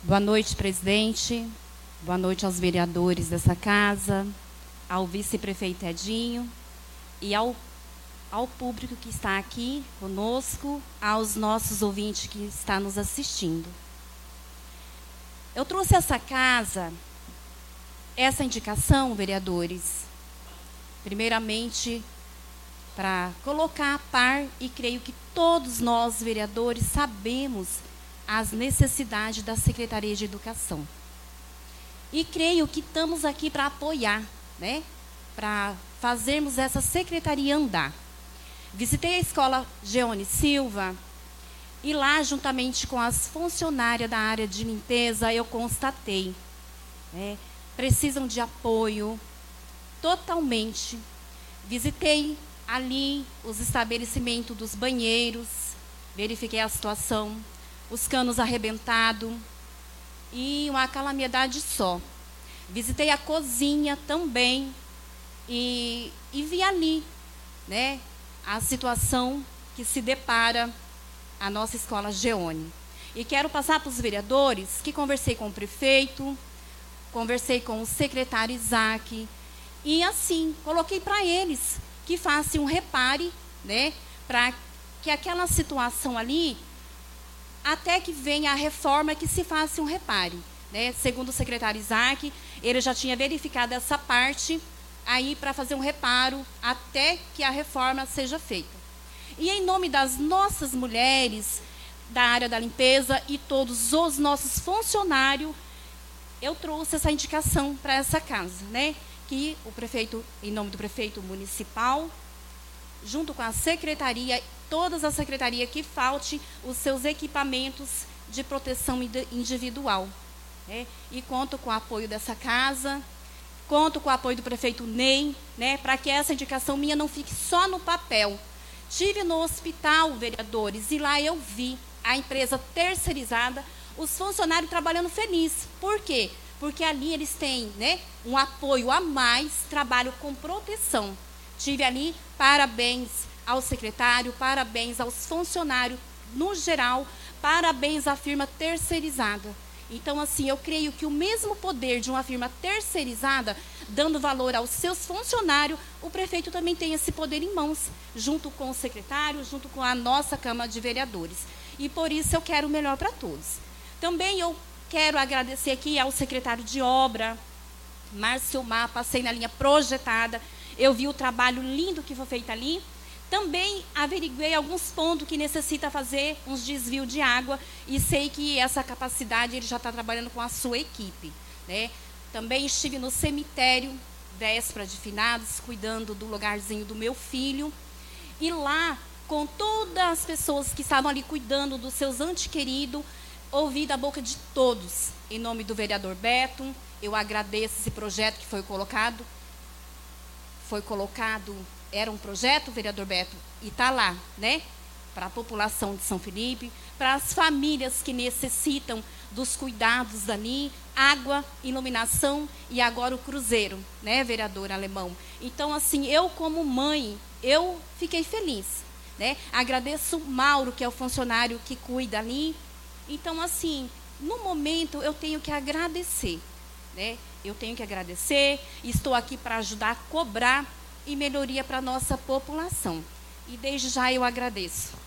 Boa noite, presidente. Boa noite aos vereadores dessa casa, ao vice-prefeito Edinho e ao público que está aqui conosco, aos nossos ouvintes que estão nos assistindo. Eu trouxe essa casa, essa indicação, vereadores, primeiramente para colocar a par, e creio que todos nós, vereadores, sabemos as necessidades da Secretaria de Educação. E creio que estamos aqui para apoiar, né? Para fazermos essa secretaria andar. Visitei a escola Geone Silva e lá, juntamente com as funcionárias da área de limpeza, eu constatei, né, precisam de apoio totalmente. Visitei ali os estabelecimentos dos banheiros, verifiquei a situação, os canos arrebentados e uma calamidade só. Visitei a cozinha também e vi ali, né, a situação que se depara a nossa escola Geone. E quero passar para os vereadores que conversei com o prefeito, conversei com o secretário Isaac, e assim, coloquei para eles que façam um repare, né, para que aquela situação ali, até que venha a reforma, que se faça um repare, né? Segundo o secretário Isaac, ele já tinha verificado essa parte aí para fazer um reparo até que a reforma seja feita. E em nome das nossas mulheres da área da limpeza e todos os nossos funcionários, eu trouxe essa indicação para essa casa, né? Que o prefeito, em nome do prefeito municipal, junto com a secretaria, todas as secretarias, que falte os seus equipamentos de proteção individual, né? E conto com o apoio dessa casa, conto com o apoio do prefeito Ney, né, para que essa indicação minha não fique só no papel. Tive no hospital, vereadores, e lá eu vi a empresa terceirizada, os funcionários trabalhando felizes. Por quê? Porque ali eles têm, né, um apoio a mais, trabalho com proteção. Tive ali, parabéns ao secretário, parabéns aos funcionários no geral, parabéns à firma terceirizada. Então, assim, eu creio que o mesmo poder de uma firma terceirizada, dando valor aos seus funcionários, o prefeito também tem esse poder em mãos, junto com o secretário, junto com a nossa Câmara de Vereadores. E por isso eu quero o melhor para todos. Também eu quero agradecer aqui ao secretário de obra, Márcio Mar, passei na linha projetada, eu vi o trabalho lindo que foi feito ali. Também averiguei alguns pontos que necessita fazer uns desvios de água e sei que essa capacidade ele já está trabalhando com a sua equipe, né? Também estive no cemitério, véspera de finados, cuidando do lugarzinho do meu filho. E lá, com todas as pessoas que estavam ali cuidando dos seus entes queridos, ouvi da boca de todos, em nome do vereador Beto, eu agradeço esse projeto que foi colocado. Era um projeto, vereador Beto, e está lá, né? Para a população de São Felipe, para as famílias que necessitam dos cuidados dali, água, iluminação e agora o cruzeiro, né, vereador Alemão? Então, assim, eu como mãe, eu fiquei feliz, né? Agradeço o Mauro, que é o funcionário que cuida ali. Então, assim, no momento eu tenho que agradecer, né? Eu tenho que agradecer, estou aqui para ajudar a cobrar e melhoria para a nossa população. E desde já eu agradeço.